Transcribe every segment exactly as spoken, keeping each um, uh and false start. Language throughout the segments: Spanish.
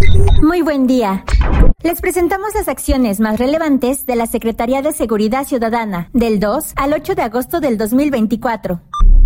Muy buen día. Les presentamos las acciones más relevantes de la Secretaría de Seguridad Ciudadana del dos al ocho de agosto del dos mil veinticuatro.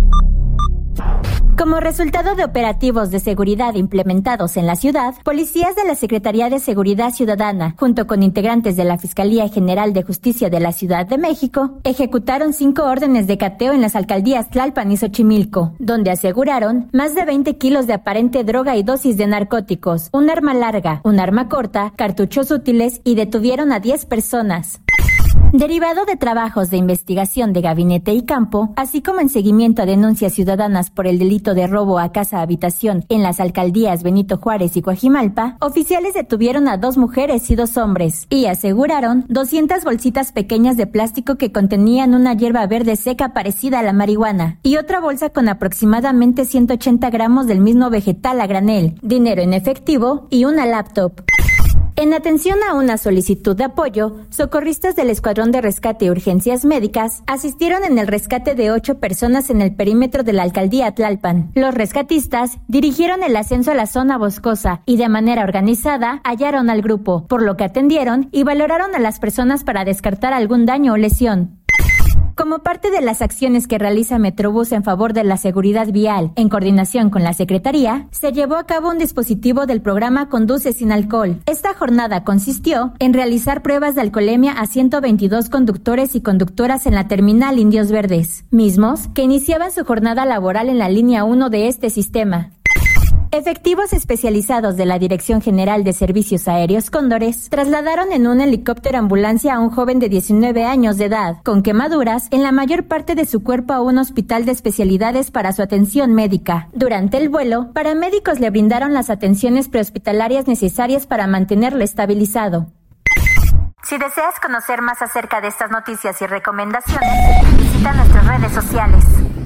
Como resultado de operativos de seguridad implementados en la ciudad, policías de la Secretaría de Seguridad Ciudadana, junto con integrantes de la Fiscalía General de Justicia de la Ciudad de México, ejecutaron cinco órdenes de cateo en las alcaldías Tlalpan y Xochimilco, donde aseguraron más de veinte kilos de aparente droga y dosis de narcóticos, un arma larga, un arma corta, cartuchos útiles y detuvieron a diez personas. Derivado de trabajos de investigación de gabinete y campo, así como en seguimiento a denuncias ciudadanas por el delito de robo a casa-habitación en las alcaldías Benito Juárez y Coajimalpa, oficiales detuvieron a dos mujeres y dos hombres y aseguraron doscientas bolsitas pequeñas de plástico que contenían una hierba verde seca parecida a la marihuana y otra bolsa con aproximadamente ciento ochenta gramos del mismo vegetal a granel, dinero en efectivo y una laptop. En atención a una solicitud de apoyo, socorristas del Escuadrón de Rescate y Urgencias Médicas asistieron en el rescate de ocho personas en el perímetro de la alcaldía Tlalpan. Los rescatistas dirigieron el ascenso a la zona boscosa y de manera organizada hallaron al grupo, por lo que atendieron y valoraron a las personas para descartar algún daño o lesión. Como parte de las acciones que realiza Metrobús en favor de la seguridad vial, en coordinación con la Secretaría, se llevó a cabo un dispositivo del programa Conduce sin alcohol. Esta jornada consistió en realizar pruebas de alcoholemia a ciento veintidós conductores y conductoras en la terminal Indios Verdes, mismos que iniciaban su jornada laboral en la línea uno de este sistema. Efectivos especializados de la Dirección General de Servicios Aéreos Cóndores trasladaron en un helicóptero ambulancia a un joven de diecinueve años de edad, con quemaduras en la mayor parte de su cuerpo a un hospital de especialidades para su atención médica. Durante el vuelo, paramédicos le brindaron las atenciones prehospitalarias necesarias para mantenerlo estabilizado. Si deseas conocer más acerca de estas noticias y recomendaciones, visita nuestras redes sociales.